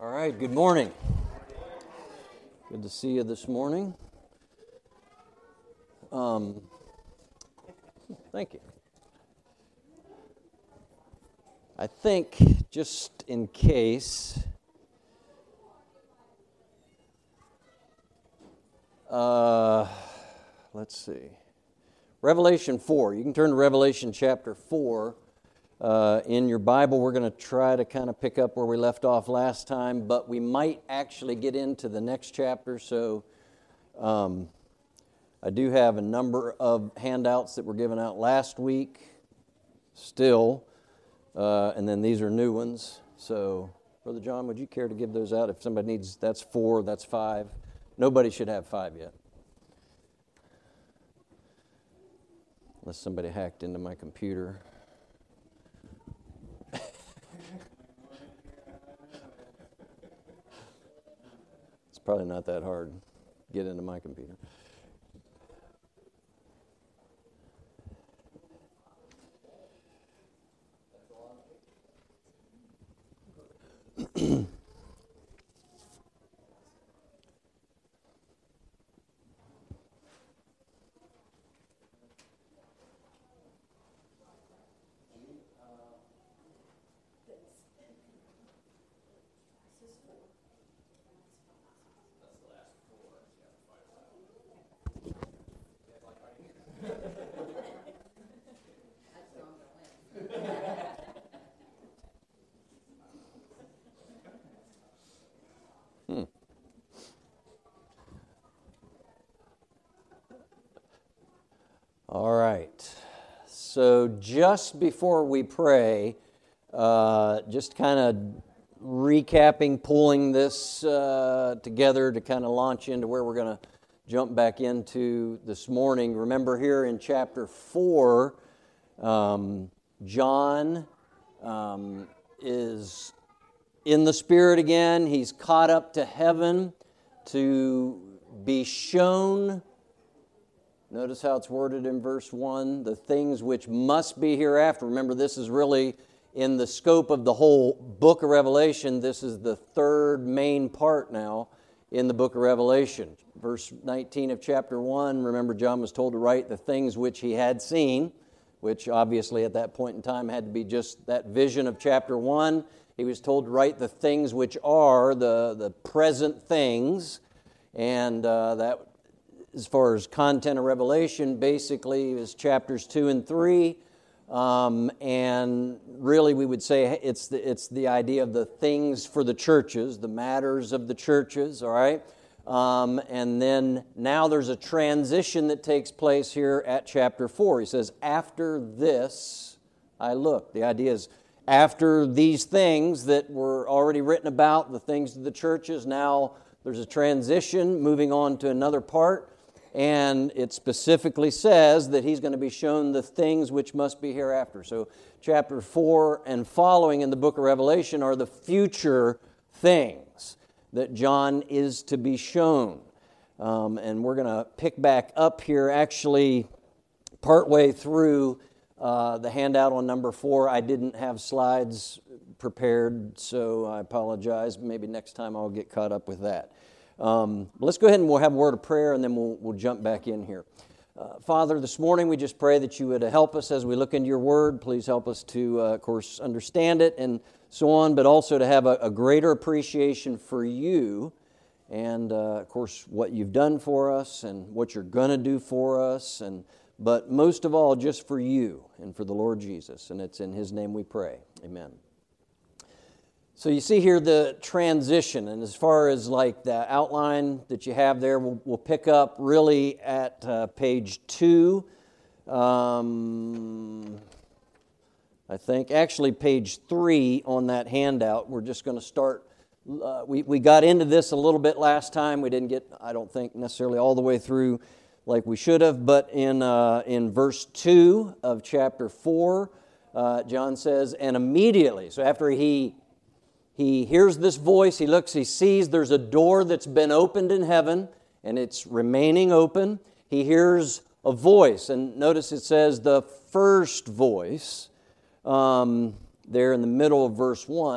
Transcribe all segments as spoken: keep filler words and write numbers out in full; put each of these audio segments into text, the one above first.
All right, good morning. Good to see you this morning. Um, thank you. I think, just in case, uh, let's see, Revelation four. You can turn to Revelation chapter four. Uh, in your Bible, we're going to try to kind of pick up where we left off last time, but we might actually get into the next chapter, so um, I do have a number of handouts that were given out last week still, uh, and then these are new ones. So, Brother John, would you care to give those out? If somebody needs, that's four, that's five. Nobody should have five yet. Unless somebody hacked into my computer. Probably not that hard to get into my computer. Hmm. All right. So just before we pray, uh, just kind of recapping, pulling this uh, together to kind of launch into where we're going to jump back into this morning. Remember here in chapter four, um, John um, is in the Spirit again. He's caught up to heaven to be shown, notice how it's worded in verse one, the things which must be hereafter. Remember, this is really in the scope of the whole book of Revelation. This is the third main part now in the book of Revelation. Verse nineteen of chapter one, remember John was told to write the things which he had seen, which obviously at that point in time had to be just that vision of chapter one. He was told to write the things which are, the, the present things, and uh, that, as far as content of Revelation, basically is chapters two and three, um, and really we would say it's the, it's the idea of the things for the churches, the matters of the churches, all right? Um, and then now there's a transition that takes place here at chapter four. He says, after this I looked. The idea is, after these things that were already written about, the things of the churches, now there's a transition moving on to another part, and it specifically says that he's going to be shown the things which must be hereafter. So chapter four and following in the book of Revelation are the future things that John is to be shown. Um, and we're going to pick back up here actually partway through Uh, the handout on number four. I didn't have slides prepared, so I apologize. Maybe next time I'll get caught up with that. Um, let's go ahead and we'll have a word of prayer, and then we'll, we'll jump back in here. Uh, Father, this morning we just pray that you would help us as we look into your word. Please help us to, uh, of course, understand it and so on, but also to have a, a greater appreciation for you and, uh, of course, what you've done for us and what you're going to do for us, and but most of all, just for you and for the Lord Jesus. And it's in His name we pray. Amen. So you see here the transition. And as far as like the outline that you have there, we'll, we'll pick up really at uh, page two. Um, I think actually page three on that handout. We're just going to start. Uh, we, we got into this a little bit last time. We didn't get, I don't think, necessarily all the way through like we should have, but in uh, in verse two of chapter four, uh, John says, and immediately, so after he he hears this voice, he looks, he sees there's a door that's been opened in heaven, and it's remaining open. He hears a voice, and notice it says the first voice um, there in the middle of verse one.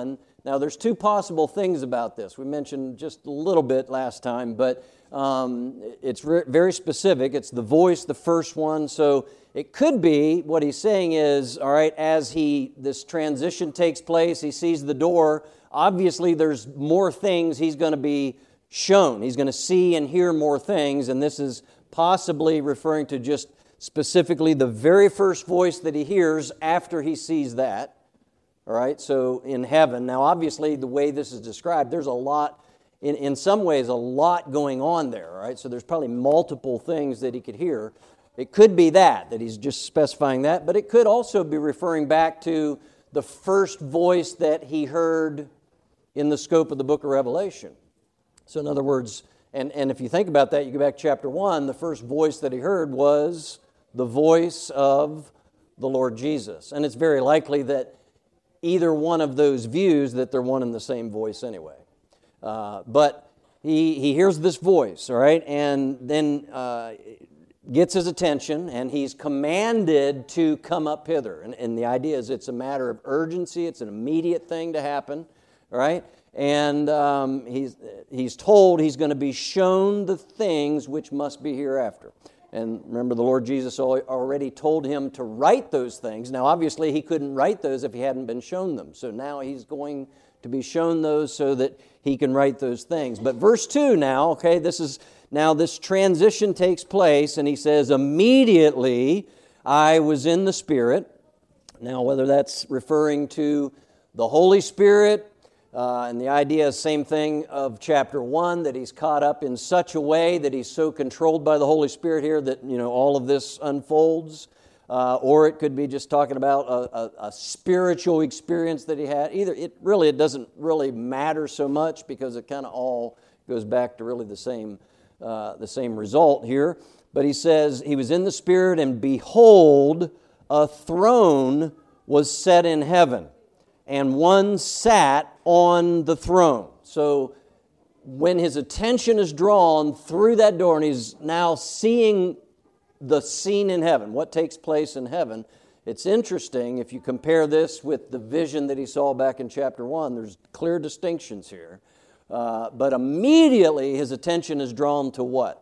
Now, there's two possible things about this. We mentioned just a little bit last time, but um, it's re- very specific. It's the voice, the first one. So it could be, what he's saying is, all right, as he this transition takes place, he sees the door. Obviously, there's more things he's going to be shown. He's going to see and hear more things, and this is possibly referring to just specifically the very first voice that he hears after he sees that. All right, so in heaven. Now, obviously, the way this is described, there's a lot, in, in some ways, a lot going on there, all right? So there's probably multiple things that he could hear. It could be that, that he's just specifying that, but it could also be referring back to the first voice that he heard in the scope of the book of Revelation. So in other words, and, and if you think about that, you go back to chapter one, the first voice that he heard was the voice of the Lord Jesus. And it's very likely that either one of those views, that they're one and the same voice anyway. Uh, but he he hears this voice, all right, and then uh, gets his attention, and he's commanded to come up hither. And, and the idea is it's a matter of urgency. It's an immediate thing to happen, all right? And um, he's, he's told he's going to be shown the things which must be hereafter. And remember, the Lord Jesus already told him to write those things. Now, obviously, he couldn't write those if he hadn't been shown them. So now he's going to be shown those so that he can write those things. But verse two now, okay, this is, now this transition takes place, and he says, immediately I was in the Spirit. Now, whether that's referring to the Holy Spirit, Uh, and the idea is same thing of chapter one, that he's caught up in such a way that he's so controlled by the Holy Spirit here that, you know, all of this unfolds. Uh, or it could be just talking about a, a, a spiritual experience that he had. Either, it really, it doesn't really matter so much because it kind of all goes back to really the same, uh, the same result here. But he says, he was in the Spirit, and behold, a throne was set in heaven, and one sat on the throne. So when his attention is drawn through that door, and he's now seeing the scene in heaven, what takes place in heaven, it's interesting if you compare this with the vision that he saw back in chapter one. There's clear distinctions here. Uh, but immediately his attention is drawn to what?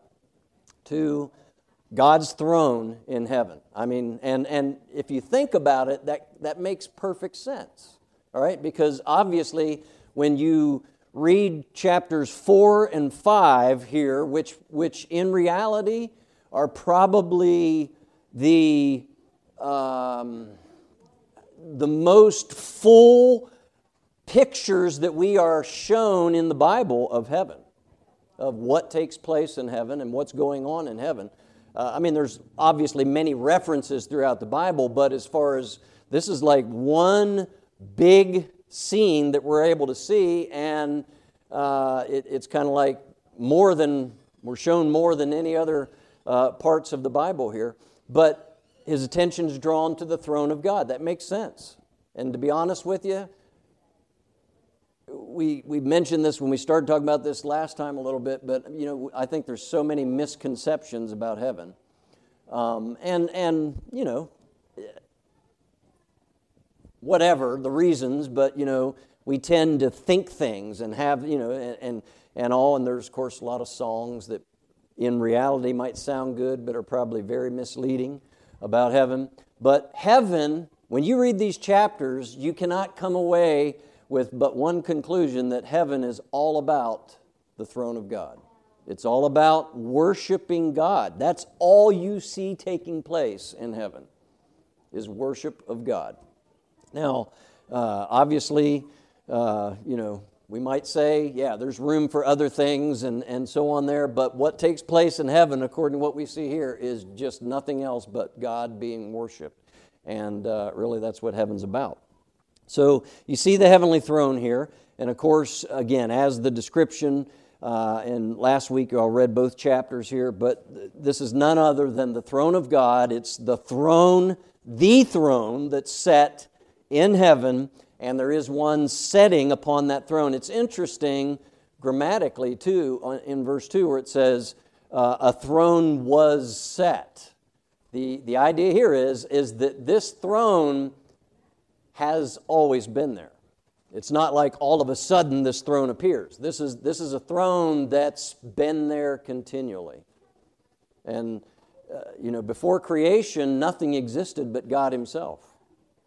To God's throne in heaven. I mean, and, and if you think about it, that, that makes perfect sense. All right, because obviously when you read chapters four and five here, which which in reality are probably the um, the most full pictures that we are shown in the Bible of heaven, of what takes place in heaven and what's going on in heaven. Uh, I mean, there's obviously many references throughout the Bible, but as far as this is like one big scene that we're able to see, and uh, it, it's kind of like more than, we're shown more than any other uh, parts of the Bible here, but his attention is drawn to the throne of God. That makes sense. And to be honest with you, we we mentioned this when we started talking about this last time a little bit, but you know, I think there's so many misconceptions about heaven. Um, and, and, you know, whatever the reasons, but, you know, we tend to think things and have, you know, and, and, and all, and there's, of course, a lot of songs that in reality might sound good, but are probably very misleading about heaven. But heaven, when you read these chapters, you cannot come away with but one conclusion, that heaven is all about the throne of God. It's all about worshiping God. That's all you see taking place in heaven, is worship of God. Now, uh, obviously, uh, you know, we might say, yeah, there's room for other things and, and so on there, but what takes place in heaven, according to what we see here, is just nothing else but God being worshiped. And uh, really, that's what heaven's about. So you see the heavenly throne here, and of course, again, as the description, uh, and last week I read both chapters here, but this is none other than the throne of God. It's the throne, the throne that's set in heaven, and there is one setting upon that throne. It's interesting grammatically, too, in verse two, where it says, uh, a throne was set. The, the idea here is, is that this throne has always been there. It's not like all of a sudden this throne appears. This is, this is a throne that's been there continually. And, uh, you know, before creation, nothing existed but God Himself.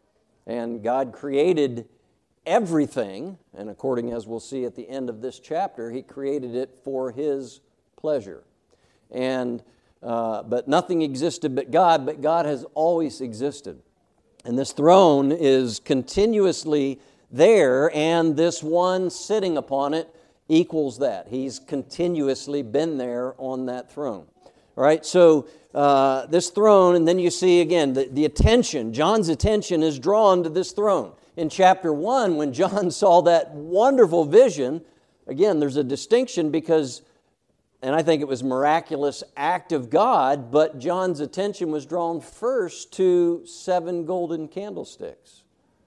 And God created everything, and according as we'll see at the end of this chapter, He created it for His pleasure. And, uh, but nothing existed but God, but God has always existed. And this throne is continuously there, and this one sitting upon it equals that. He's continuously been there on that throne. All right, so uh, this throne, and then you see again the, the attention, John's attention is drawn to this throne. In chapter one, when John saw that wonderful vision, again, there's a distinction because, and I think it was a miraculous act of God, but John's attention was drawn first to seven golden candlesticks.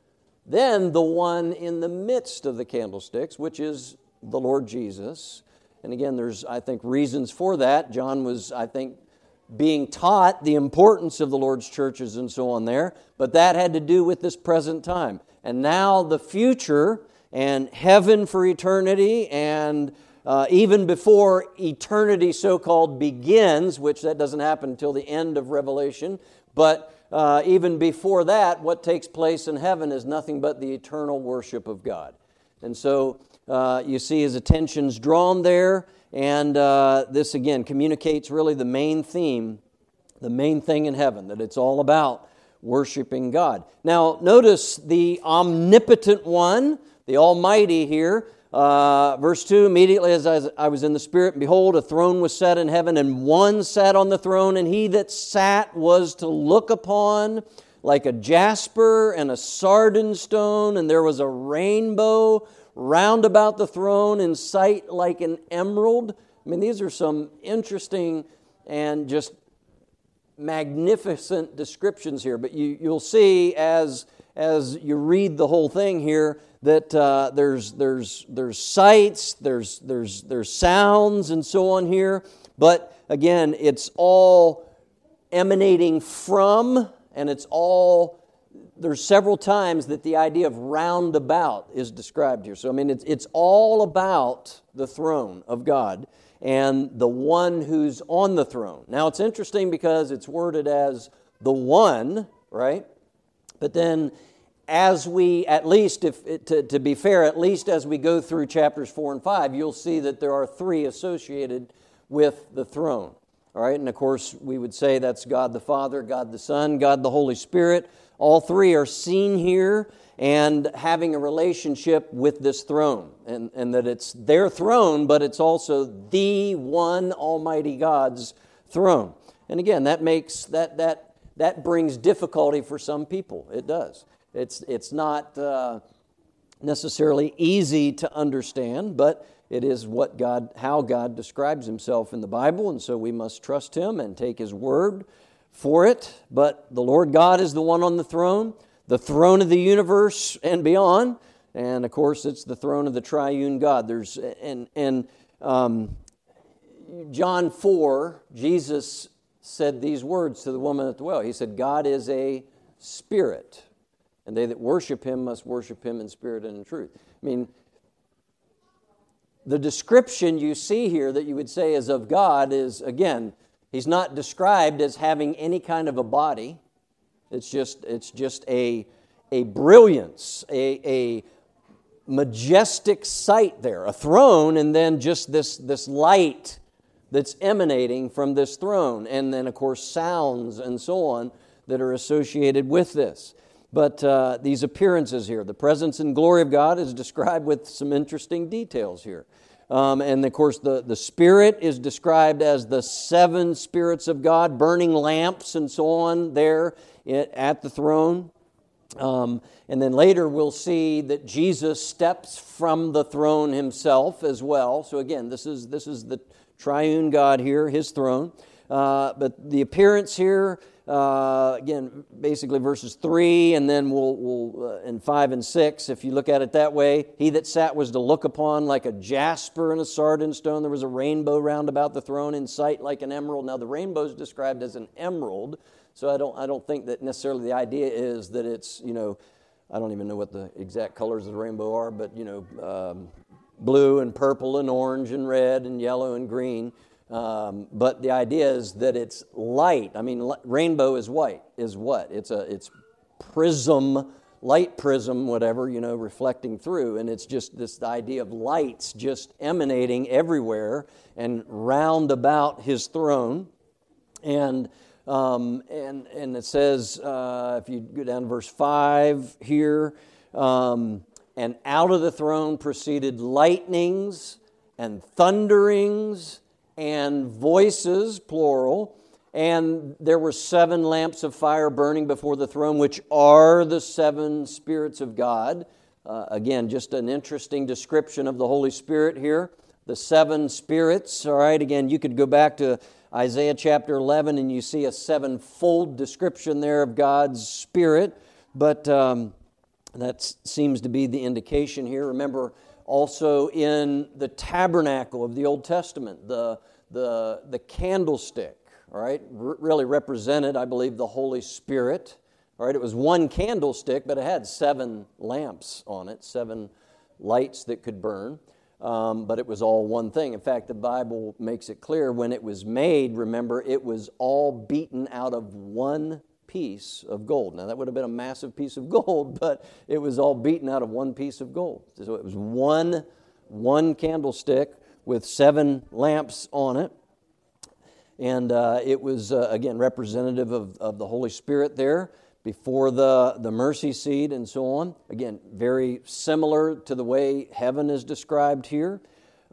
Then the one in the midst of the candlesticks, which is the Lord Jesus. And again, there's, I think, reasons for that. John was, I think, being taught the importance of the Lord's churches and so on there, but that had to do with this present time. And now the future and heaven for eternity, and uh, even before eternity so-called begins, which that doesn't happen until the end of Revelation, but Uh, even before that, what takes place in heaven is nothing but the eternal worship of God. And so uh, you see His attention's drawn there, and uh, this again communicates really the main theme, the main thing in heaven, that it's all about worshiping God. Now notice the omnipotent one, the Almighty here. Uh, verse two, immediately as I was in the Spirit, and behold, a throne was set in heaven, and one sat on the throne, and he that sat was to look upon like a jasper and a sardine stone, and there was a rainbow round about the throne in sight like an emerald. I mean, these are some interesting and just magnificent descriptions here, but you, you'll see as, as you read the whole thing here, that uh, there's there's there's sights, there's there's there's sounds and so on here, but again, it's all emanating from, and it's all, there's several times that the idea of roundabout is described here. So I mean, it's it's all about the throne of God and the one who's on the throne. Now it's interesting because it's worded as the one, right? But then, as we, at least, if to, to be fair, at least as we go through chapters four and five, you'll see that there are three associated with the throne. All right, and of course, we would say that's God the Father, God the Son, God the Holy Spirit. All three are seen here and having a relationship with this throne, and, and that it's their throne, but it's also the one Almighty God's throne. And again, that makes that that that brings difficulty for some people. It does. It's it's not uh, necessarily easy to understand, but it is what God, how God describes Himself in the Bible, and so we must trust Him and take His word for it. But the Lord God is the one on the throne, the throne of the universe and beyond, and of course it's the throne of the triune God. There's and and um, John four, Jesus said these words to the woman at the well. He said, "God is a spirit, and they that worship Him must worship Him in spirit and in truth." I mean, the description you see here that you would say is of God is, again, He's not described as having any kind of a body. It's just it's just a, a brilliance, a, a majestic sight there, a throne, and then just this, this light that's emanating from this throne, and then, of course, sounds and so on that are associated with this. But uh, these appearances here, the presence and glory of God is described with some interesting details here. Um, and, of course, the, the Spirit is described as the seven spirits of God, burning lamps and so on there at the throne. Um, and then later we'll see that Jesus steps from the throne Himself as well. So again, this is this is the triune God here, His throne. Uh, but the appearance here, uh, again, basically verses three, and then we'll, we'll uh, in five and six, if you look at it that way, he that sat was to look upon like a jasper and a sardine stone. There was a rainbow round about the throne, in sight like an emerald. Now the rainbow is described as an emerald, so I don't I don't think that necessarily the idea is that it's, you know, I don't even know what the exact colors of the rainbow are, but, you know, um, blue and purple and orange and red and yellow and green. Um, but the idea is that it's light. I mean, rainbow is white, is what? It's a it's prism, light prism, whatever, you know, reflecting through. And it's just this idea of lights just emanating everywhere and round about his throne. And um, and and it says, uh, if you go down to verse five here, um, and out of the throne proceeded lightnings and thunderings and voices, plural, and there were seven lamps of fire burning before the throne, which are the seven spirits of God. Uh, again, just an interesting description of the Holy Spirit here. The seven spirits, all right, again, you could go back to Isaiah chapter eleven and you see a sevenfold description there of God's Spirit, but um, that seems to be the indication here. Remember, also in the tabernacle of the Old Testament, the the the candlestick, all right, r- really represented, I believe, the Holy Spirit. All right, it was one candlestick, but it had seven lamps on it, seven lights that could burn. Um, but it was all one thing. In fact, the Bible makes it clear when it was made, remember, it was all beaten out of one piece of gold. Now, that would have been a massive piece of gold, but it was all beaten out of one piece of gold. So it was one, one candlestick with seven lamps on it. And uh, it was, uh, again, representative of, of the Holy Spirit there before the, the mercy seat and so on. Again, very similar to the way heaven is described here.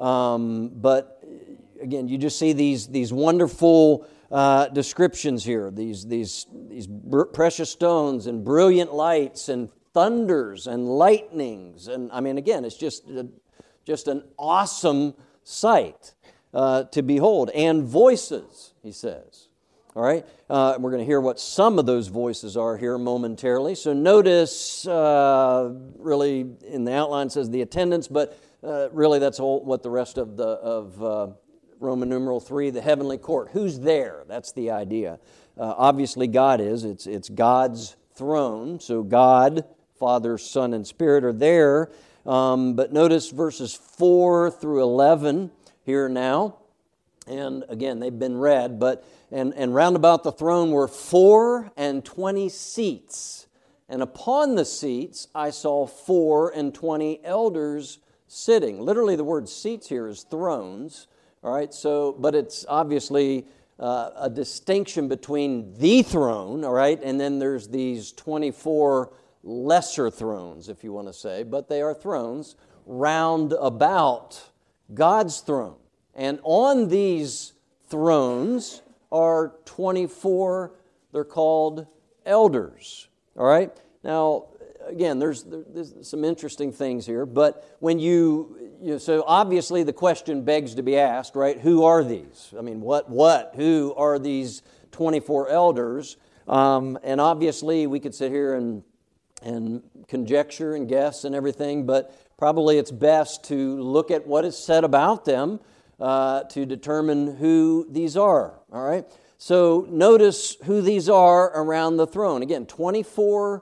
Um, but, again, you just see these, these wonderful uh, descriptions here, these, these, these br- precious stones and brilliant lights and thunders and lightnings. And, I mean, again, it's just, a, just an awesome sight uh, to behold. And voices, he says. All right, uh, we're going to hear what some of those voices are here momentarily. So notice, uh, really, in the outline says the attendants, but uh, really that's all what the rest of the of uh, Roman numeral three, the heavenly court. Who's there? That's the idea. Uh, obviously, God is. It's it's God's throne. So God, Father, Son, and Spirit are there. Um, but notice verses four through eleven here now. And again, they've been read, but and, and round about the throne were four and twenty seats. And upon the seats I saw four and twenty elders sitting. Literally the word seats here is thrones. All right, so, but it's obviously uh, a distinction between the throne, all right, and then there's these twenty-four lesser thrones, if you want to say, but they are thrones round about God's throne. And on these thrones are twenty-four, they're called elders, all right? Now, again, there's, there's some interesting things here, but when you, you know, so obviously the question begs to be asked, right? Who are these? I mean, what, what, who are these twenty-four elders? Um, and obviously we could sit here and, and conjecture and guess and everything, but probably it's best to look at what is said about them Uh, to determine who these are, all right? So notice who these are around the throne. Again, twenty-four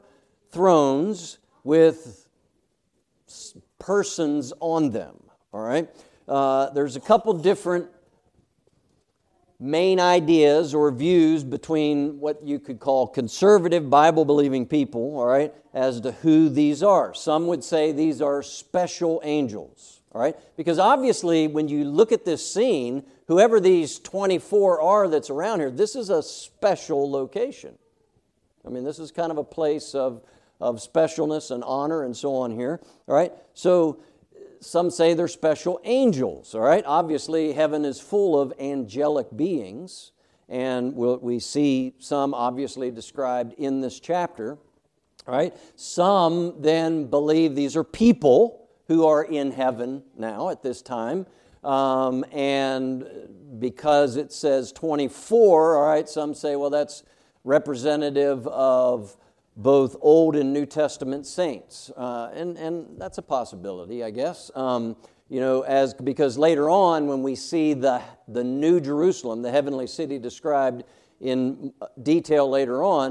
thrones with persons on them, all right? Uh, there's a couple different main ideas or views between what you could call conservative Bible-believing people, all right, as to who these are. Some would say these are special angels. All right? Because obviously, when you look at this scene, whoever these twenty-four are that's around here, this is a special location. I mean, this is kind of a place of, of specialness and honor and so on here. All right? So, some say they're special angels. All right? Obviously, heaven is full of angelic beings, and we'll, we see some obviously described in this chapter. All right? Some then believe these are people who are in heaven now at this time. Um, and because it says twenty-four, all right, some say, well, that's representative of both Old and New Testament saints. Uh, and, and that's a possibility, I guess. Um, you know, as because later on when we see the, the New Jerusalem, the heavenly city described in detail later on,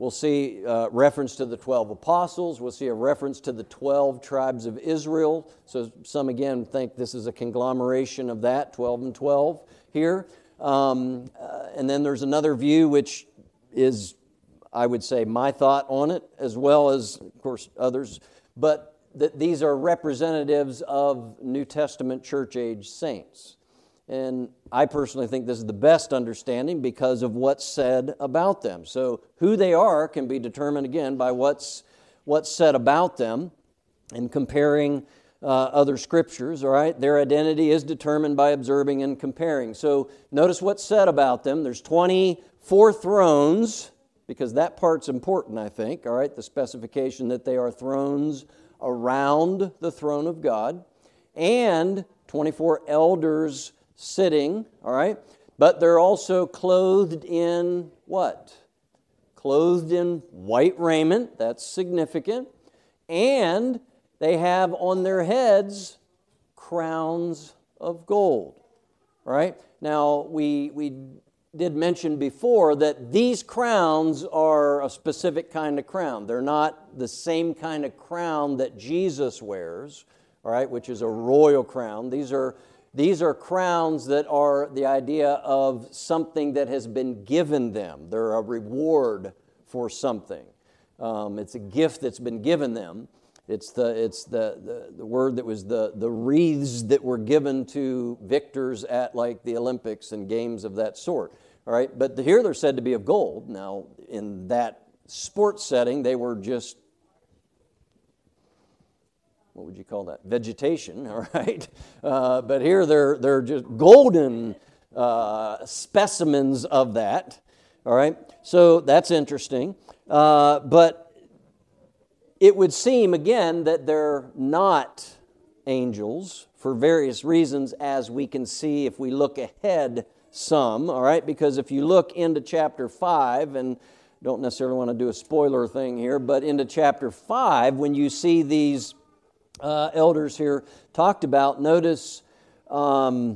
We'll see uh, reference to the twelve apostles. We'll see a reference to the twelve tribes of Israel. So some, again, think this is a conglomeration of that, twelve and twelve here. Um, uh, and then there's another view which is, I would say, my thought on it, as well as, of course, others. But that these are representatives of New Testament church-age saints. And I personally think this is the best understanding because of what's said about them. So who they are can be determined, again, by what's what's said about them and comparing uh, other scriptures, all right? Their identity is determined by observing and comparing. So notice what's said about them. There's twenty-four thrones, because that part's important, I think, all right? The specification that they are thrones around the throne of God, and twenty-four elders sitting, all right? But they're also clothed in what? Clothed in white raiment, that's significant. And they have on their heads crowns of gold, all right? Now, we, we did mention before that these crowns are a specific kind of crown. They're not the same kind of crown that Jesus wears, all right, which is a royal crown. These are These are crowns that are the idea of something that has been given them. They're a reward for something. Um, it's a gift that's been given them. It's the it's the, the, the word that was the, the wreaths that were given to victors at like the Olympics and games of that sort. All right, but here they're said to be of gold. Now, in that sports setting, they were just, what would you call that? Vegetation, all right? Uh, but here they're they're just golden uh, specimens of that, all right? So that's interesting. Uh, but it would seem, again, that they're not angels for various reasons, as we can see if we look ahead some, all right? Because if you look into chapter five, and don't necessarily want to do a spoiler thing here, but into chapter five, when you see these Uh, elders here talked about, notice um,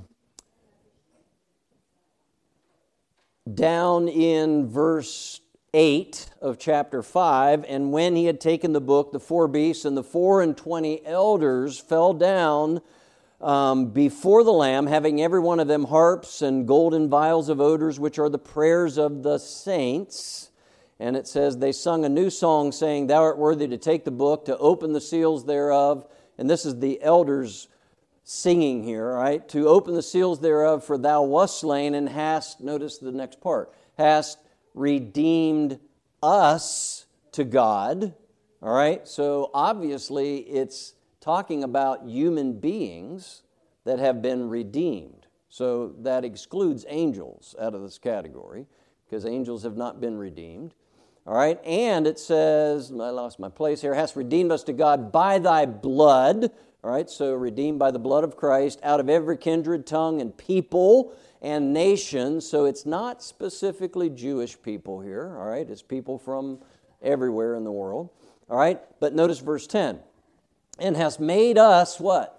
down in verse eight of chapter five, and when he had taken the book, the four beasts and the four and twenty elders fell down um, before the Lamb, having every one of them harps and golden vials of odors, which are the prayers of the saints. And it says, they sung a new song, saying, Thou art worthy to take the book, to open the seals thereof. And this is the elders singing here, right? To open the seals thereof, for thou wast slain and hast, notice the next part, hast redeemed us to God. All right? So obviously it's talking about human beings that have been redeemed. So that excludes angels out of this category, because angels have not been redeemed. All right, and it says, I lost my place here, hast redeemed us to God by thy blood. All right, so redeemed by the blood of Christ out of every kindred, tongue, and people and nation. So it's not specifically Jewish people here. All right, it's people from everywhere in the world. All right, but notice verse ten. And hast made us what?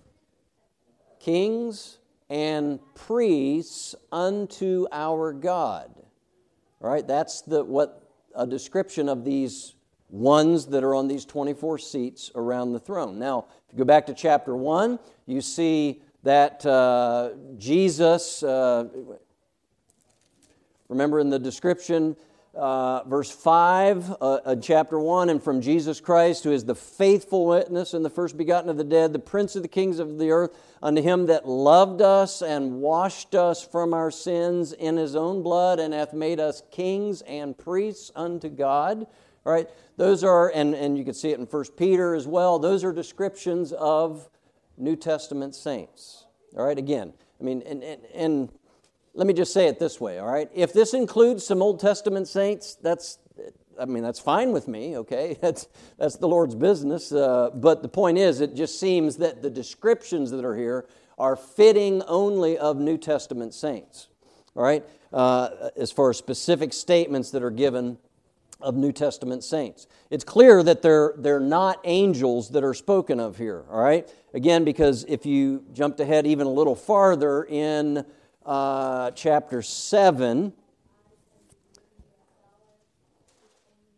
Kings and priests unto our God. All right, that's the what a description of these ones that are on these twenty-four seats around the throne. Now, if you go back to chapter one, you see that uh, Jesus, uh, remember in the description, uh, verse five uh, of chapter one, and from Jesus Christ, who is the faithful witness and the first begotten of the dead, the prince of the kings of the earth, unto him that loved us and washed us from our sins in his own blood, and hath made us kings and priests unto God. All right, those are, and, and you can see it in First Peter as well, those are descriptions of New Testament saints. All right, again, I mean, and, and, and let me just say it this way, all right? If this includes some Old Testament saints, that's, I mean, that's fine with me, okay? That's that's the Lord's business. Uh, but the point is, it just seems that the descriptions that are here are fitting only of New Testament saints, all right? Uh, as far as specific statements that are given of New Testament saints. It's clear that they're they're not angels that are spoken of here, all right? Again, because if you jumped ahead even a little farther in uh, chapter seven,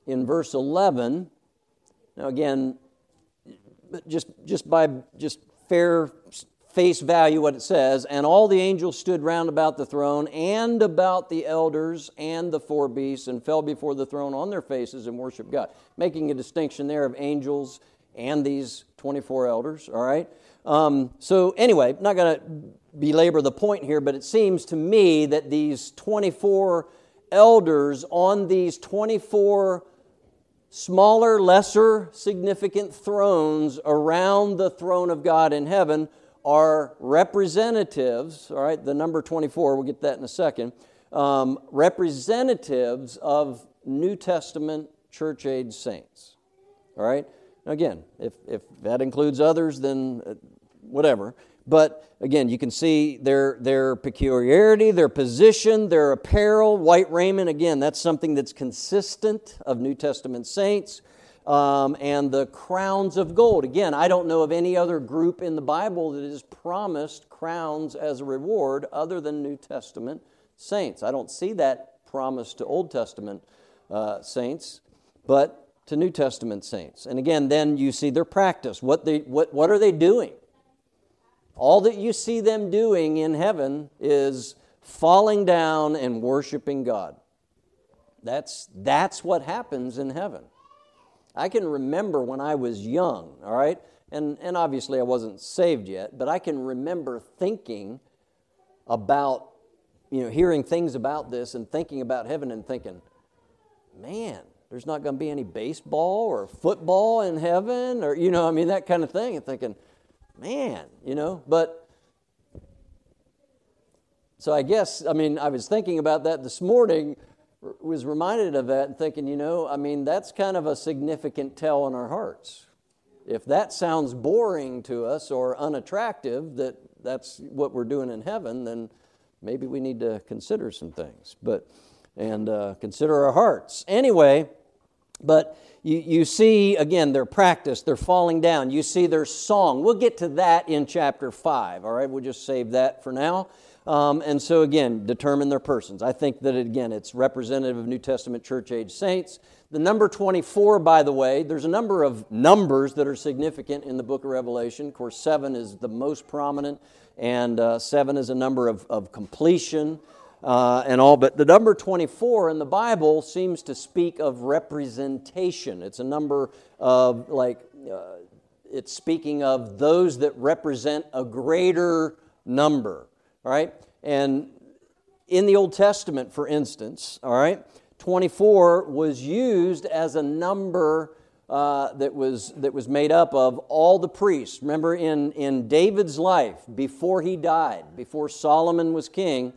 in verse eleven, now again, just just by just fair face value what it says, and all the angels stood round about the throne and about the elders and the four beasts and fell before the throne on their faces and worshiped God. Making a distinction there of angels and these twenty-four elders, all right? Um, so anyway, not going to belabor the point here, but it seems to me that these twenty-four elders on these twenty-four smaller, lesser significant thrones around the throne of God in heaven are representatives, all right, the number twenty-four, we'll get that in a second, um, representatives of New Testament church-age saints, all right? Again, if, if that includes others, then uh, whatever. But again, you can see their, their peculiarity, their position, their apparel, white raiment. Again, that's something that's consistent of New Testament saints. Um, and the crowns of gold. Again, I don't know of any other group in the Bible that is promised crowns as a reward other than New Testament saints. I don't see that promised to Old Testament uh, saints, but to New Testament saints. And again, then you see their practice. What they what what are they doing? All that you see them doing in heaven is falling down and worshiping God. That's that's what happens in heaven. I can remember when I was young, all right, and, and obviously I wasn't saved yet, but I can remember thinking about, you know, hearing things about this and thinking about heaven and thinking, man, there's not going to be any baseball or football in heaven, or, you know, I mean, that kind of thing, and thinking, man, you know, but, so I guess, I mean, I was thinking about that this morning, was reminded of that and thinking, you know, I mean, that's kind of a significant tell in our hearts. If that sounds boring to us or unattractive, that that's what we're doing in heaven, then maybe we need to consider some things, but and uh, consider our hearts. Anyway, but you, you see, again, their practice, they're falling down. You see their song. We'll get to that in chapter five, all right? We'll just save that for now. Um, and so again, determine their persons. I think that, again, it's representative of New Testament church-age saints. The number twenty-four, by the way, there's a number of numbers that are significant in the book of Revelation. Of course, seven is the most prominent, and uh, seven is a number of, of completion uh, and all. But the number twenty-four in the Bible seems to speak of representation. It's a number of, like, uh, it's speaking of those that represent a greater number. All right, and in the Old Testament, for instance, all right, twenty-four was used as a number uh, that was that was made up of all the priests. Remember, in in David's life, before he died, before Solomon was king,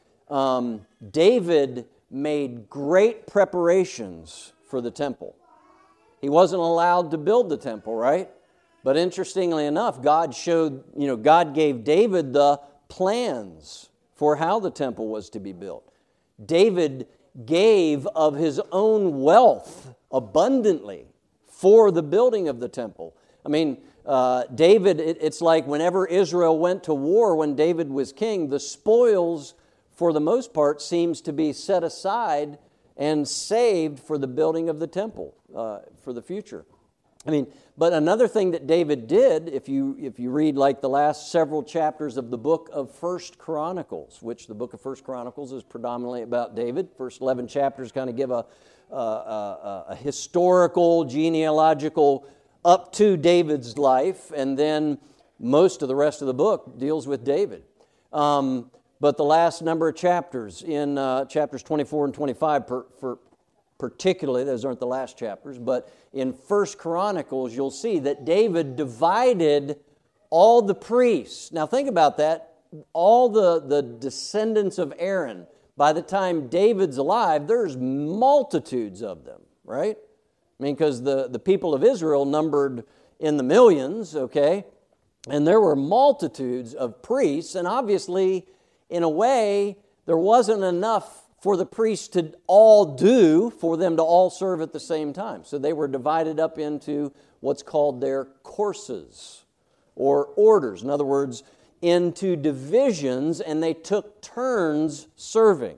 um, David made great preparations for the temple. He wasn't allowed to build the temple, right? But interestingly enough, God showed, you know, God gave David the plans for how the temple was to be built. David gave of his own wealth abundantly for the building of the temple. I mean, uh, David, it, it's like whenever Israel went to war when David was king, the spoils, for the most part, seems to be set aside and saved for the building of the temple uh, for the future. I mean, but another thing that David did, if you if you read like the last several chapters of the book of First Chronicles, which the book of First Chronicles is predominantly about David. First eleven chapters kind of give a, a, a, a historical, genealogical up to David's life, and then most of the rest of the book deals with David. Um, but the last number of chapters, in uh, chapters twenty-four and twenty-five, per, for particularly, those aren't the last chapters, but in First Chronicles, you'll see that David divided all the priests. Now think about that. All the, the descendants of Aaron, by the time David's alive, there's multitudes of them, right? I mean, because the, the people of Israel numbered in the millions, okay? And there were multitudes of priests, and obviously, in a way, there wasn't enough for the priests to all do, for them to all serve at the same time. So they were divided up into what's called their courses or orders. In other words, into divisions, and they took turns serving.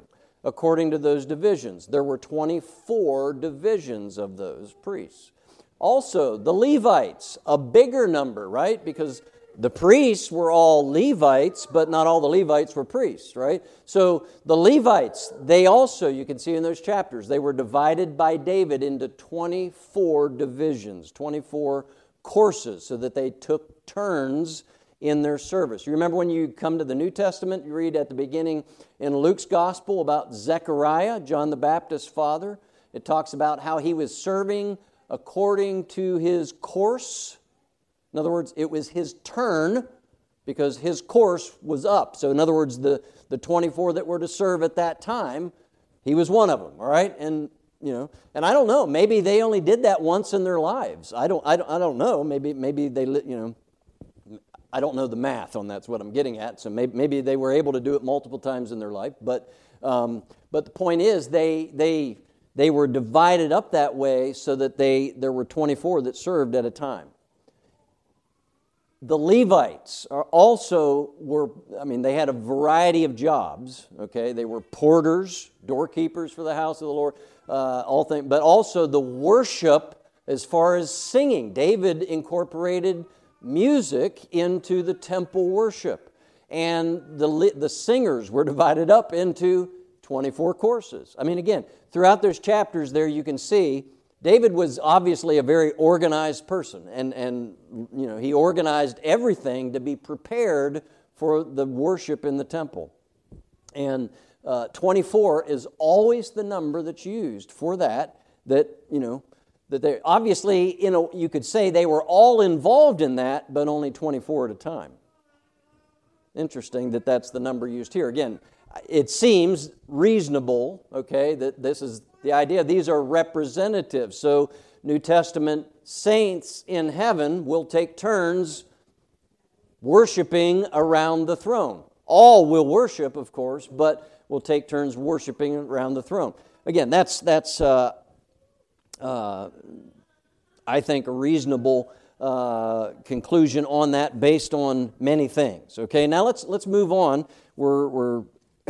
according to those divisions. There were twenty-four divisions of those priests. Also, the Levites, a bigger number, right? Because the priests were all Levites, but not all the Levites were priests, right? So the Levites, they also, you can see in those chapters, they were divided by David into twenty-four divisions, twenty-four courses, so that they took turns in their service. You remember when you come to the New Testament, you read at the beginning in Luke's Gospel about Zechariah, John the Baptist's father. It talks about how he was serving according to his course. In other words, it was his turn because his course was up. So in other words, the, the twenty-four that were to serve at that time, he was one of them, all right? And, you know, and I don't know, maybe they only did that once in their lives. I don't I don't, I don't know. Maybe maybe they, you know, I don't know the math on that's what I'm getting at. So maybe, maybe they were able to do it multiple times in their life. But um, but the point is, they they they were divided up that way so that they there were twenty-four that served at a time. The Levites are also were, I mean, they had a variety of jobs, okay? They were porters, doorkeepers for the house of the Lord, uh, all things, but also the worship as far as singing. David incorporated music into the temple worship. And the, the singers were divided up into twenty-four courses. I mean, again, throughout those chapters there you can see David was obviously a very organized person, and, and you know, he organized everything to be prepared for the worship in the temple. And uh, twenty-four is always the number that's used for that, that, you know, that they obviously, you know, you could say they were all involved in that, but only twenty-four at a time. Interesting that that's the number used here. Again, it seems reasonable, okay, that this is the idea. These are representatives. So New Testament saints in heaven will take turns worshiping around the throne. All will worship, of course, but will take turns worshiping around the throne. Again, that's that's uh, uh, I think a reasonable uh, conclusion on that based on many things. Okay, now let's let's move on. We're we're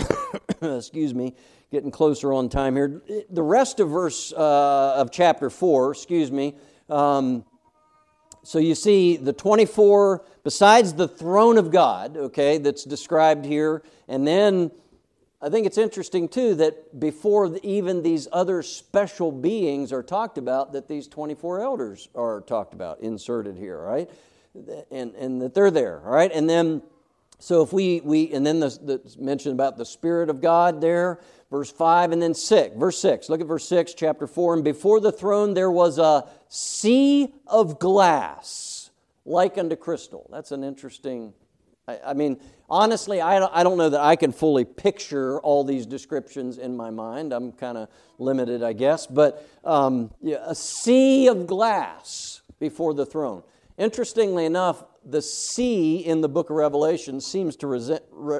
excuse me, getting closer on time here. The rest of verse uh, of chapter four, excuse me. Um, so you see the twenty-four, besides the throne of God, okay, that's described here. And then I think it's interesting too that before even these other special beings are talked about, that these twenty-four elders are talked about, inserted here, right? And, and that they're there, all right? And then So if we, we and then the, the mention about the Spirit of God there, verse five, and then six. Verse six, look at verse six, chapter four. And before the throne there was a sea of glass, like unto crystal. That's an interesting, I, I mean, honestly, I don't, I don't know that I can fully picture all these descriptions in my mind. I'm kind of limited, I guess. But um, yeah, a sea of glass before the throne. Interestingly enough, the sea in the book of Revelation seems to resent, re,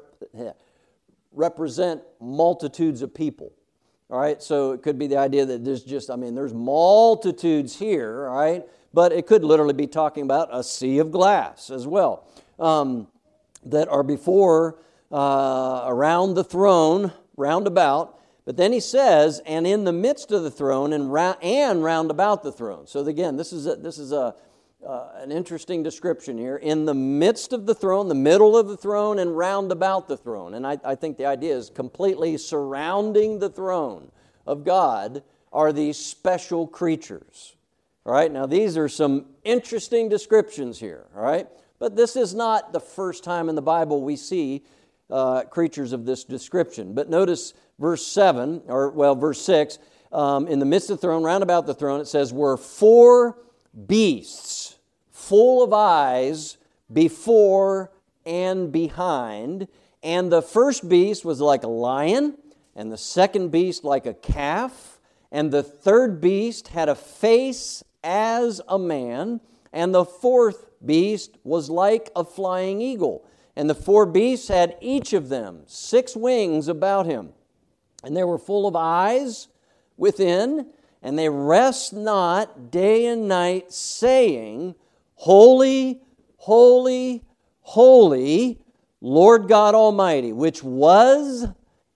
represent multitudes of people. All right, so it could be the idea that there's just, I mean, there's multitudes here, all right, but it could literally be talking about a sea of glass as well, um, that are before, uh, around the throne, round about. But then he says, and in the midst of the throne and round, and round about the throne. So again, this is a, this is a Uh, an interesting description here. In the midst of the throne, the middle of the throne, and round about the throne. And I, I think the idea is completely surrounding the throne of God are these special creatures. All right, now these are some interesting descriptions here. All right, but this is not the first time in the Bible we see uh, creatures of this description. But notice verse seven, or well, verse six. Um, in the midst of the throne, round about the throne, it says, were four beasts full of eyes before and behind. And the first beast was like a lion, and the second beast like a calf, and the third beast had a face as a man, and the fourth beast was like a flying eagle. And the four beasts had each of them six wings about him, and they were full of eyes within, and they rest not day and night, saying, Holy, holy, holy, Lord God Almighty, which was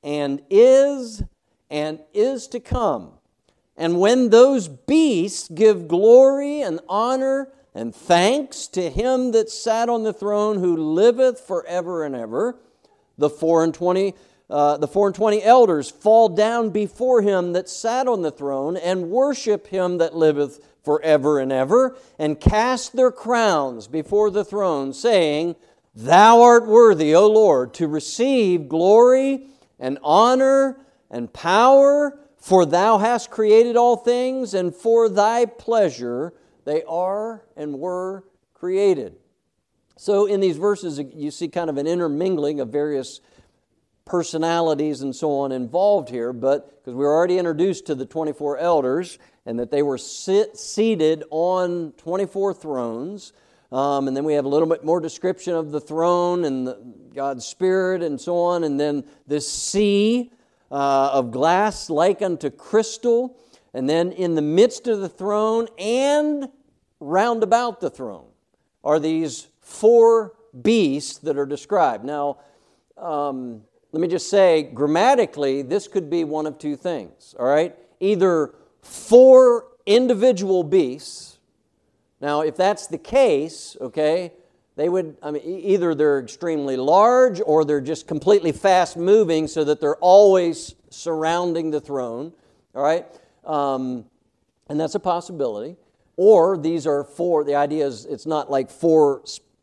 and is, and is to come. And when those beasts give glory and honor and thanks to him that sat on the throne, who liveth forever and ever, the four and twenty uh, the four and twenty elders fall down before him that sat on the throne, and worship him that liveth forever and ever, and cast their crowns before the throne, saying, Thou art worthy, O Lord, to receive glory and honor and power, for Thou hast created all things, and for Thy pleasure they are and were created. So in these verses, you see kind of an intermingling of various personalities and so on involved here, but because we were already introduced to the twenty-four elders, and that they were sit, seated on twenty-four thrones. Um, and then we have a little bit more description of the throne and the, God's Spirit and so on. And then this sea uh, of glass like unto crystal. And then in the midst of the throne and round about the throne are these four beasts that are described. Now, um, let me just say, grammatically, this could be one of two things, all right? Either four individual beasts. Now, if that's the case, okay, they would, I mean, either they're extremely large or they're just completely fast-moving so that they're always surrounding the throne, all right? Um, and that's a possibility. Or these are four, the idea is it's not like four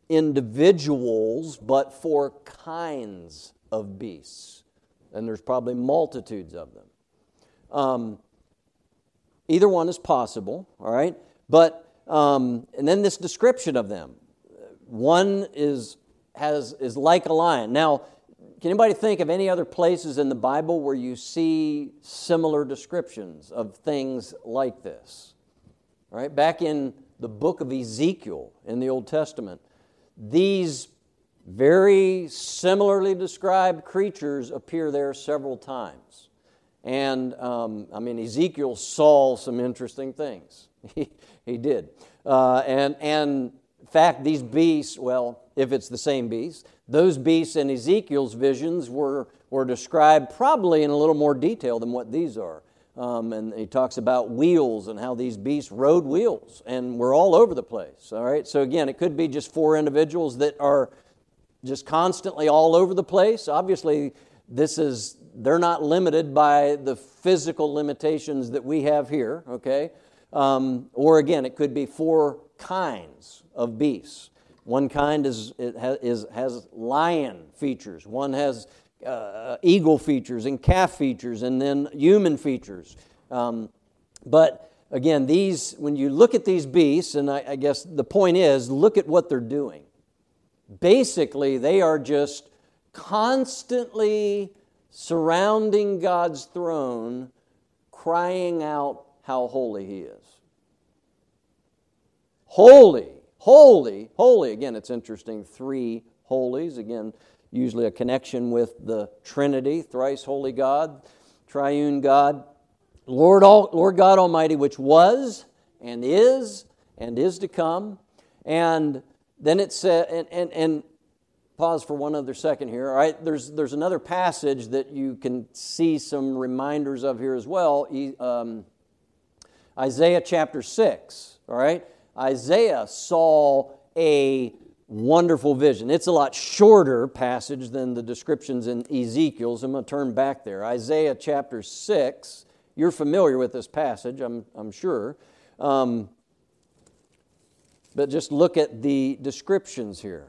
individuals, but four kinds of beasts. And there's probably multitudes of them. Um, either one is possible, all right? But, um, and then this description of them. One is has is like a lion. Now, can anybody think of any other places in the Bible where you see similar descriptions of things like this? All right, back in the book of Ezekiel in the Old Testament, these very similarly described creatures appear there several times. And, um, I mean, Ezekiel saw some interesting things. He, he did. Uh, and, and, in fact, these beasts, well, if it's the same beast, those beasts in Ezekiel's visions were, were described probably in a little more detail than what these are. Um, and he talks about wheels and how these beasts rode wheels and were all over the place. All right. So again, it could be just four individuals that are just constantly all over the place. Obviously, this is they're not limited by the physical limitations that we have here. Okay. Um, or again, it could be four kinds of beasts. One kind is it has, is, has lion features. One has Uh, eagle features and calf features and then human features. Um, but again, these, when you look at these beasts, and I, I guess the point is, look at what they're doing. Basically, they are just constantly surrounding God's throne, crying out how holy He is. Holy, holy, holy. Again, it's interesting, three holies. Again, usually a connection with the Trinity, thrice holy God, triune God, Lord, all, Lord God Almighty, which was and is and is to come. And then it said, and, and, and pause for one other second here. All right, there's there's another passage that you can see some reminders of here as well. Um, Isaiah chapter six. All right, Isaiah saw a wonderful vision. It's a lot shorter passage than the descriptions in Ezekiel, so I'm going to turn back there. Isaiah chapter six. You're familiar with this passage, I'm, I'm sure. Um, but just look at the descriptions here.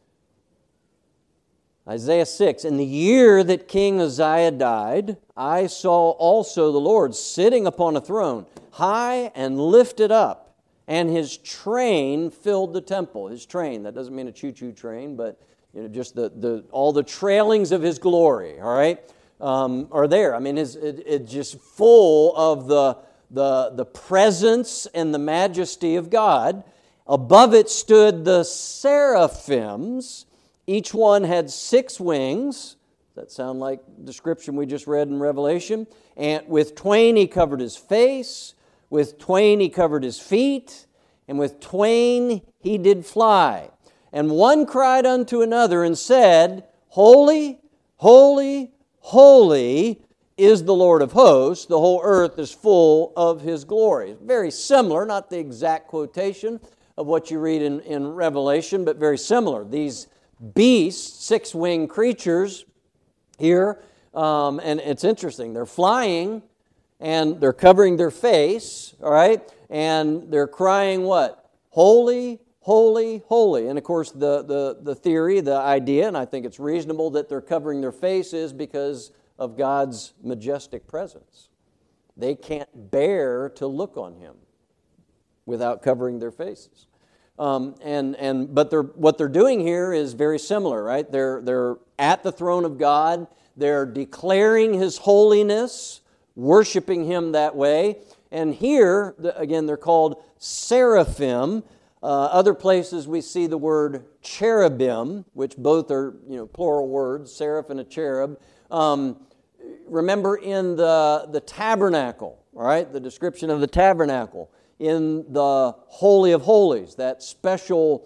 Isaiah six. In the year that King Uzziah died, I saw also the Lord sitting upon a throne, high and lifted up, and His train filled the temple. His train, that doesn't mean a choo-choo train, but you know, just the, the all the trailings of His glory, all right, um, are there. I mean, it's it, it just full of the, the, the presence and the majesty of God. Above it stood the seraphims. Each one had six wings. Does that sound like the description we just read in Revelation? And with twain He covered His face. With twain He covered His feet, and with twain He did fly. And one cried unto another and said, Holy, holy, holy is the Lord of hosts. The whole earth is full of His glory. Very similar, not the exact quotation of what you read in, in Revelation, but very similar. These beasts, six-winged creatures here, um, and it's interesting. They're flying, and they're covering their face, all right? And they're crying what? Holy, holy, holy. And of course, the, the, the theory, the idea, and I think it's reasonable that they're covering their face is because of God's majestic presence. They can't bear to look on Him without covering their faces. Um, and and but they're what they're doing here is very similar, right? They're they're at the throne of God. They're declaring His holiness, worshiping Him that way. And here, again, they're called seraphim. Uh, other places we see the word cherubim, which both are, you know, plural words, seraph and a cherub. Um, remember in the, the tabernacle, all right, the description of the tabernacle, in the Holy of Holies, that special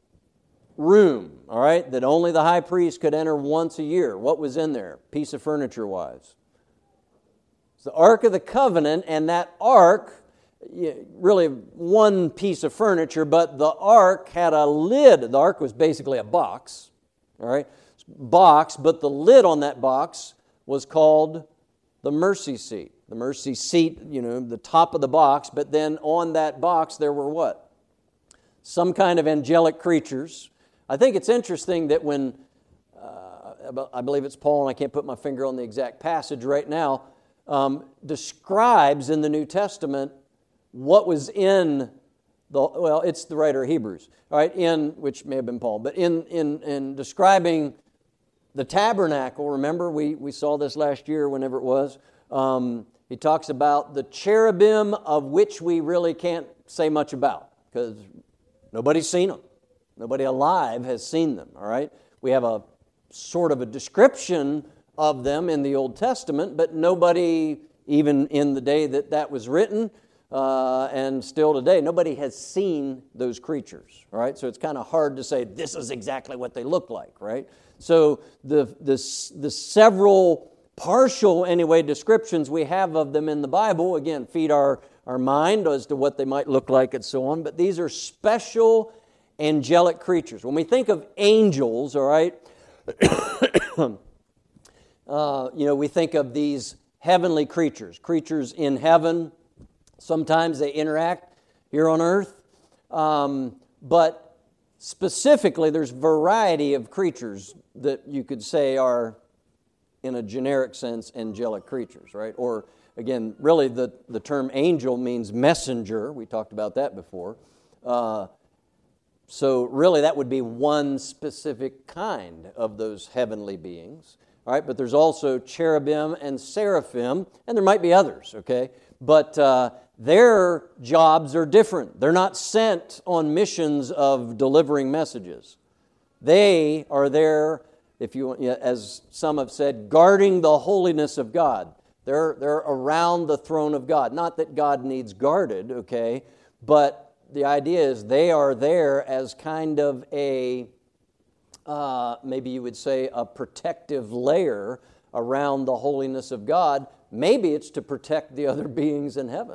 room, all right, that only the high priest could enter once a year. What was in there, piece of furniture-wise? It's the Ark of the Covenant, and that Ark, really one piece of furniture, but the Ark had a lid. The Ark was basically a box, all right, box, but the lid on that box was called the mercy seat. The mercy seat, you know, the top of the box, but then on that box there were what? Some kind of angelic creatures. I think it's interesting that when, uh, I believe it's Paul, and I can't put my finger on the exact passage right now, um, describes in the New Testament what was in the, well, it's the writer of Hebrews, all right, in, which may have been Paul, but in, in, in describing the tabernacle, remember, we, we saw this last year, whenever it was, um, he talks about the cherubim, of which we really can't say much about, because nobody's seen them. Nobody alive has seen them, all right? We have a sort of a description of them in the Old Testament, but nobody, even in the day that that was written, uh, and still today, nobody has seen those creatures, all right? So it's kind of hard to say this is exactly what they look like, right? So the, the, the several partial, anyway, descriptions we have of them in the Bible, again, feed our, our mind as to what they might look like and so on, but these are special angelic creatures. When we think of angels, all right, uh, you know, we think of these heavenly creatures, creatures in heaven. Sometimes they interact here on earth, um, but specifically there's variety of creatures that you could say are, in a generic sense, angelic creatures, right? Or, again, really the, the term angel means messenger. We talked about that before. Uh, so really that would be one specific kind of those heavenly beings, all right? But there's also cherubim and seraphim, and there might be others, okay? But uh, their jobs are different. They're not sent on missions of delivering messages. They are there, if you, as some have said, guarding the holiness of God. They're, they're around the throne of God. Not that God needs guarded, okay, but the idea is they are there as kind of a, uh, maybe you would say, a protective layer around the holiness of God. Maybe it's to protect the other beings in heaven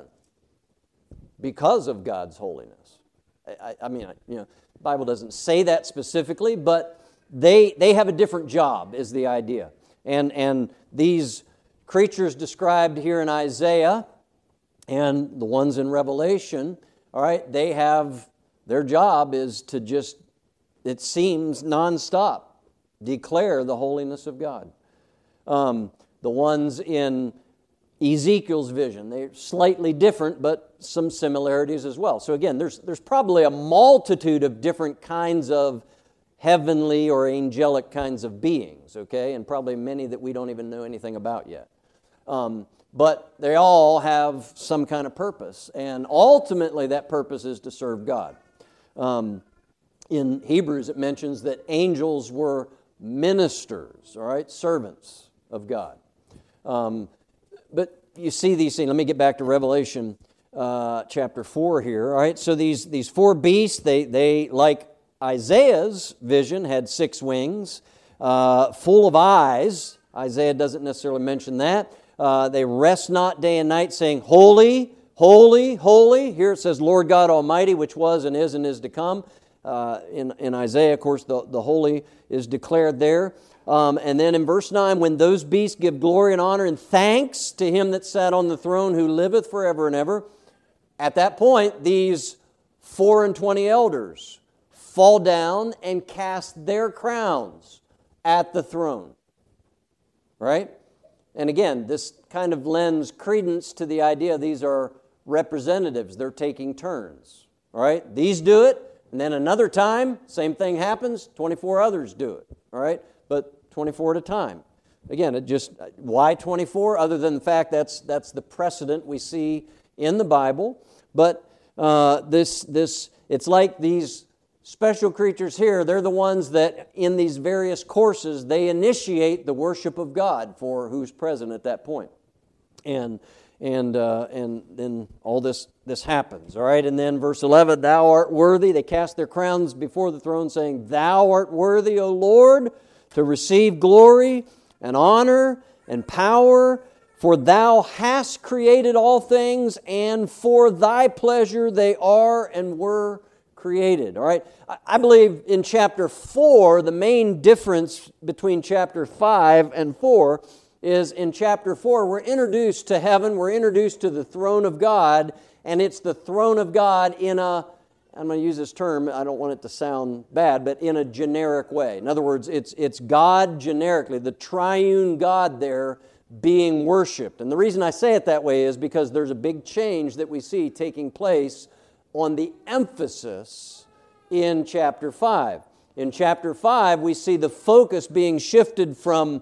because of God's holiness. I, I mean, you know, the Bible doesn't say that specifically, but They they have a different job, is the idea. And, and these creatures described here in Isaiah and the ones in Revelation, all right, they have, their job is to just, it seems, nonstop declare the holiness of God. Um, the ones in Ezekiel's vision, they're slightly different, but some similarities as well. So again, there's there's probably a multitude of different kinds of heavenly or angelic kinds of beings, okay? And probably many that we don't even know anything about yet. Um, but they all have some kind of purpose, and ultimately that purpose is to serve God. Um, in Hebrews it mentions that angels were ministers, all right, servants of God. Um, but you see these things. Let me get back to Revelation uh, chapter four here, all right? So these, these four beasts, they, they like Isaiah's vision, had six wings, uh, full of eyes. Isaiah doesn't necessarily mention that. Uh, they rest not day and night, saying, Holy, holy, holy. Here it says, Lord God Almighty, which was and is and is to come. Uh, in, in Isaiah, of course, the, the holy is declared there. Um, and then in verse nine, when those beasts give glory and honor and thanks to Him that sat on the throne, who liveth forever and ever. At that point, these four and twenty elders fall down and cast their crowns at the throne. Right? And again, this kind of lends credence to the idea these are representatives. They're taking turns. All right? These do it, and then another time, same thing happens, twenty-four others do it. All right? But twenty-four at a time. Again, it just why twenty-four? Other than the fact that's that's the precedent we see in the Bible. But uh, this this it's like these special creatures here, they're the ones that in these various courses, they initiate the worship of God for who's present at that point. And and uh, and then all this this happens, all right? And then verse eleven, Thou art worthy. They cast their crowns before the throne, saying, Thou art worthy, O Lord, to receive glory and honor and power, for Thou hast created all things, and for Thy pleasure they are and were created. All right, I believe in chapter four, the main difference between chapter five and four is in chapter four, we're introduced to heaven, we're introduced to the throne of God, and it's the throne of God in a, I'm going to use this term, I don't want it to sound bad, but in a generic way. In other words, it's, it's God generically, the triune God there being worshipped. And the reason I say it that way is because there's a big change that we see taking place on the emphasis in chapter five. In chapter five, we see the focus being shifted from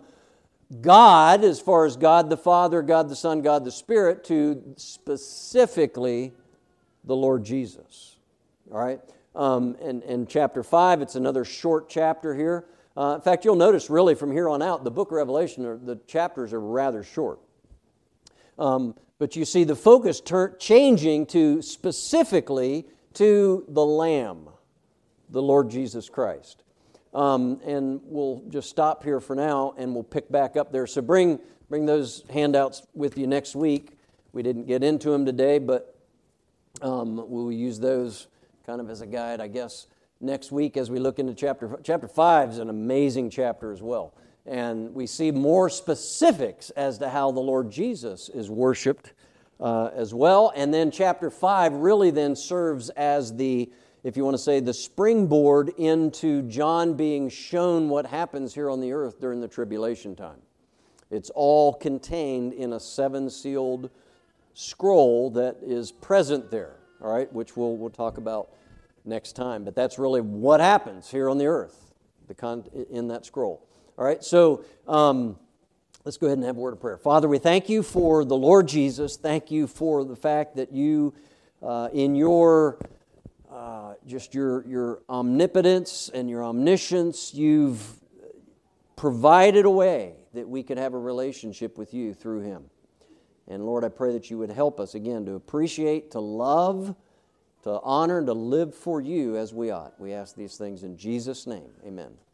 God, as far as God the Father, God the Son, God the Spirit, to specifically the Lord Jesus. All right? Um, and in chapter five, it's another short chapter here. Uh, in fact, you'll notice really from here on out, the book of Revelation, are, the chapters are rather short. Um, But you see the focus ter- changing to specifically to the Lamb, the Lord Jesus Christ. Um, and we'll just stop here for now, and we'll pick back up there. So bring bring those handouts with you next week. We didn't get into them today, but um, we'll use those kind of as a guide, I guess, next week as we look into chapter chapter five is an amazing chapter as well. And we see more specifics as to how the Lord Jesus is worshipped uh, as well. And then chapter five really then serves as the, if you want to say, the springboard into John being shown what happens here on the earth during the tribulation time. It's all contained in a seven-sealed scroll that is present there, all right, which we'll, we'll talk about next time. But that's really what happens here on the earth the con- in that scroll. All right, so um, let's go ahead and have a word of prayer. Father, we thank you for the Lord Jesus. Thank you for the fact that you, uh, in your uh, just your your omnipotence and your omniscience, you've provided a way that we could have a relationship with you through Him. And Lord, I pray that you would help us again to appreciate, to love, to honor, and to live for you as we ought. We ask these things in Jesus' name. Amen.